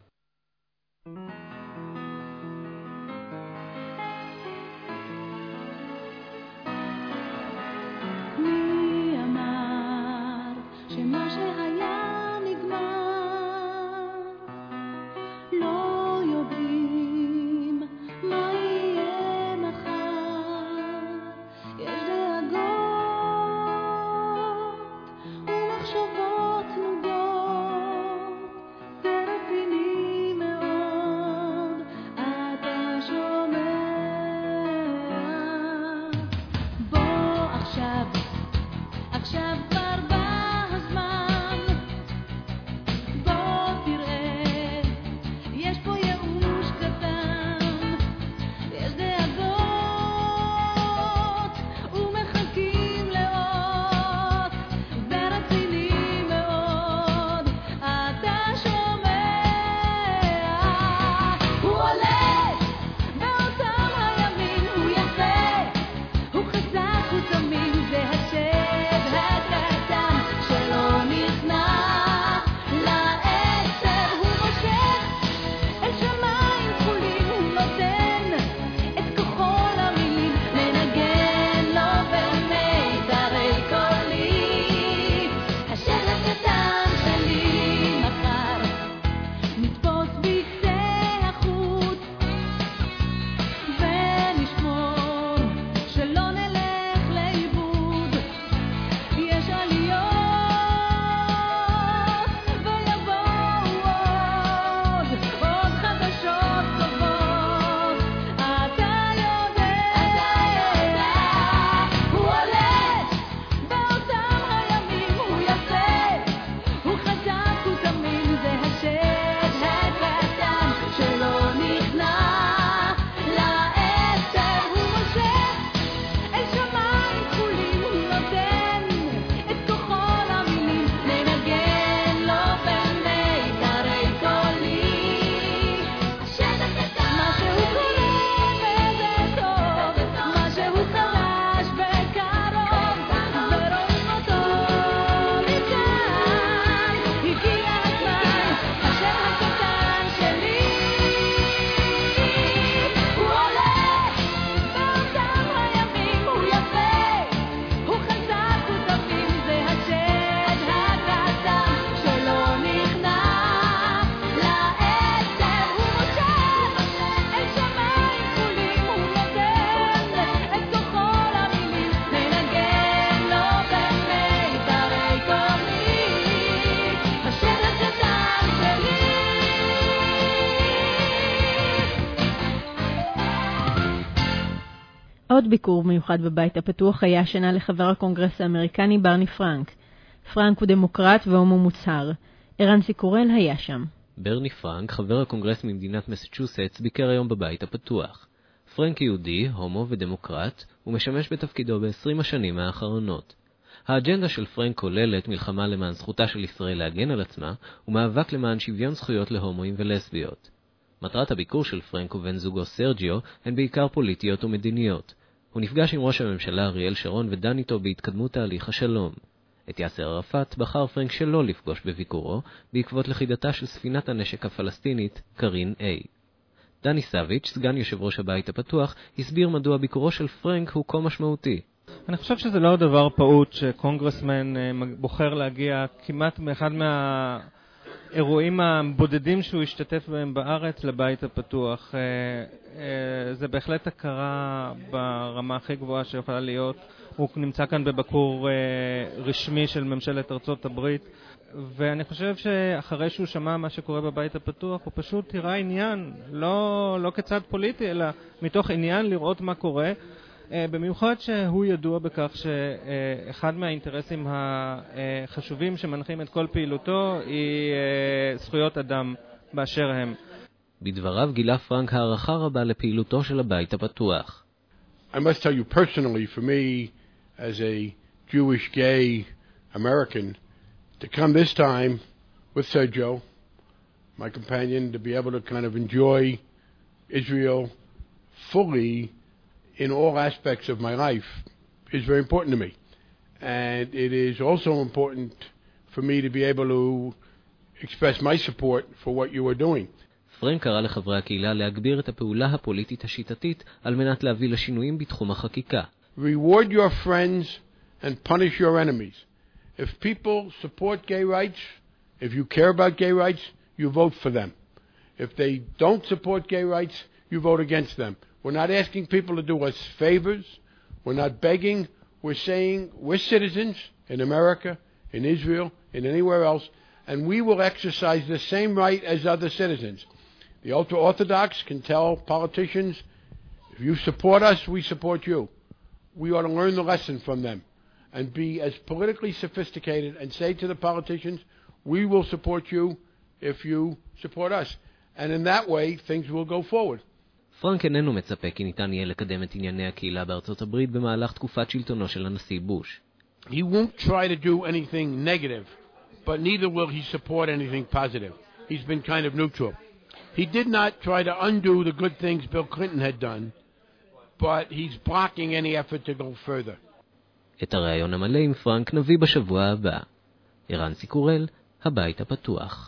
עוד ביקור מיוחד בבית הפתוח היה השנה לחבר הקונגרס האמריקני ברני פרנק. פרנק הוא דמוקרט והומו מוצהר. ערנסי קורל היה שם. ברני פרנק, חבר הקונגרס ממדינת מסצ'וסטס, ביקר היום בבית הפתוח. פרנק יהודי, הומו ודמוקרט, ומשמש בתפקידו ב-עשרים השנים האחרונות. האג'נדה של פרנק כוללת מלחמה למען זכותה של ישראל להגן על עצמה, ומאבק למען שוויון זכויות להומואים ולסביות. מטרת הביקור של פרנק ובן זוגו סרג'יו הן בעיקר פוליטיות ומדיניות. הוא נפגש עם ראש הממשלה אריאל שרון ודן איתו בהתקדמות תהליך השלום. את יאסר ערפאת בחר פרנק שלא לפגוש בביקורו בעקבות לכידתה של ספינת הנשק הפלסטינית קרין A. דני סביץ', סגן יושב ראש הבית הפתוח, הסביר מדוע ביקורו של פרנק הוא כה משמעותי. אני חושב שזה לא דבר פעוט שקונגרסמן בוחר להגיע כמעט מאחד מהאירועים הבודדים שהוא השתתף בהם בארץ לבית הפתוח. זה בהחלט הכרה ברמה הכי גבוהה שיכולה להיות. הוא נמצא כאן בביקור רשמי של ממשלת ארצות הברית, ואני חושב שאחרי שהוא שמע מה שקורה בבית הפתוח, הוא פשוט הראה עניין, לא, לא כצד פוליטי, אלא מתוך עניין לראות מה קורה, במיוחד שהוא ידוע בכך שאחד מהאינטרסים החשובים שמנחים את כל פעילותו היא זכויות אדם באשר הם. בדבריו גילה פרנק הערכה רבה לפעילותו של הבית הפתוח. I must tell you personally, for me, as a Jewish gay American, to come this time with Sergio, my companion, to be able to kind of enjoy Israel fully in all aspects of my life is very important to me. And it is also important for me to be able to express my support for what you are doing. פרנק קרא לחברי הקהילה להגביר את הפעולה הפוליטית השיטתית על מנת להביא לשינויים בתחום החקיקה. Reward your friends and punish your enemies. If people support gay rights, if you care about gay rights, you vote for them. If they don't support gay rights, you vote against them. We're not asking people to do us favors. We're not begging. We're saying we're citizens in America, in Israel, in anywhere else, and we will exercise the same right as other citizens. The ultra-Orthodox can tell politicians, if you support us, we support you. We ought to learn the lesson from them and be as politically sophisticated and say to the politicians, we will support you if you support us. And in that way, things will go forward. פרנק איננו מצפה כי ניתן יהיה לקדם את ענייני הקהילה בארצות הברית במהלך תקופת שלטונו של הנשיא בוש. He won't try to do anything negative, but neither will he support anything positive. He's been kind of neutral. He did not try to undo the good things Bill Clinton had done, but he's blocking any effort to go further. את הרעיון המלא עם פרנק נביא בשבוע הבא. ערן סיקורל, הבית הפתוח.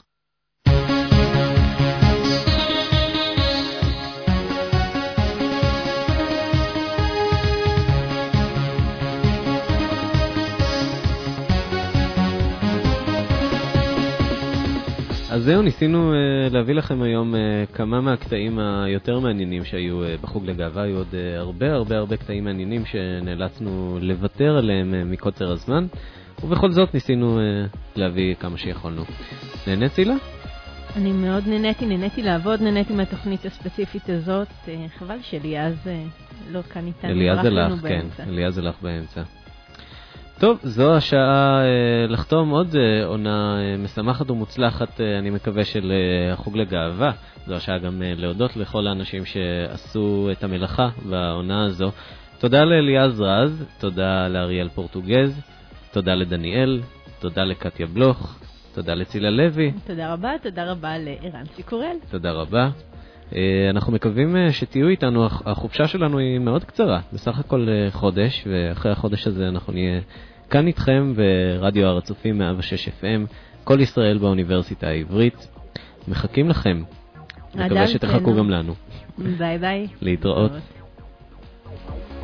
אז זהו, ניסינו uh, להביא לכם היום uh, כמה מהקטעים היותר מעניינים שהיו uh, בחוג לגאווה. היו עוד uh, הרבה הרבה הרבה קטעים מעניינים שנאלצנו לוותר עליהם uh, מקוצר הזמן, ובכל זאת ניסינו uh, להביא כמה שיכולנו. נהנית צילה? אני מאוד נהניתי, נהניתי לעבוד, נהניתי מהתוכנית הספציפית הזאת. uh, חבל שליאז uh, לא כאן איתנו. אליאז הלך, כן, אליאז הלך באמצע. טוב, זו השעה אה, לחתום עוד אה, עונה אה, משמחת ומוצלחת, אה, אני מקווה, של אה, החוג לגאווה. זו השעה גם אה, להודות לכל האנשים שעשו את המלאכה בעונה הזו. תודה לאליעז רז, תודה לאריאל פורטוגז, תודה לדניאל, תודה לקטיה בלוך, תודה לצילה לוי. תודה רבה, תודה רבה לערן סיקורל. תודה רבה. אנחנו מקווים שתהיו איתנו. החופשה שלנו היא מאוד קצרה, בסך הכל חודש, ואחרי החודש הזה אנחנו נהיה כאן איתכם ברדיו הר הצופים מאה ושש אף אם, כל ישראל באוניברסיטה העברית. מחכים לכם, מקווה שתחכו גם לנו. ביי ביי. להתראות.